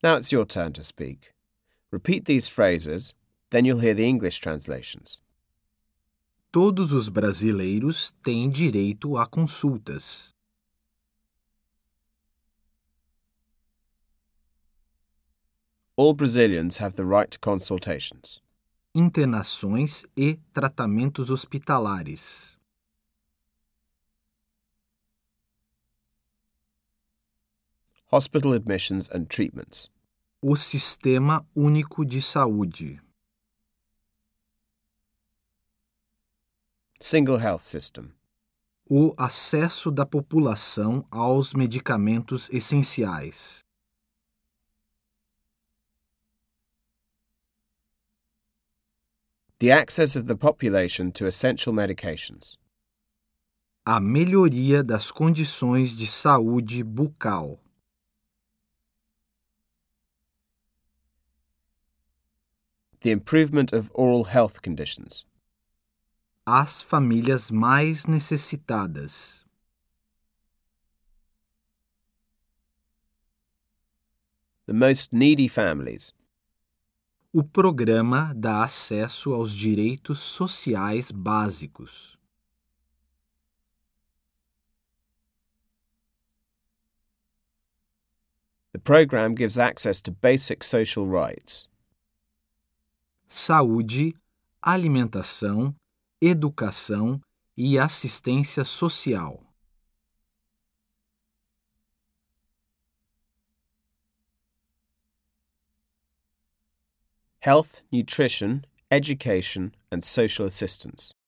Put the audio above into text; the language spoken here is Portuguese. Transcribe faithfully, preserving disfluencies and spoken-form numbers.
Now it's your turn to speak. Repeat these phrases, then you'll hear the English translations. Todos os brasileiros têm direito a consultas. All Brazilians have the right to consultations. Internações e tratamentos hospitalares. Hospital admissions and treatments. O Sistema Único de Saúde. Single health system. O acesso da população aos medicamentos essenciais. The access of the population to essential medications. A melhoria das condições de saúde bucal. The improvement of oral health conditions. As famílias mais necessitadas. The most needy families. O programa dá acesso aos direitos sociais básicos. The program gives access to basic social rights. Saúde, alimentação, educação e assistência social. Health, nutrition, education, and social assistance.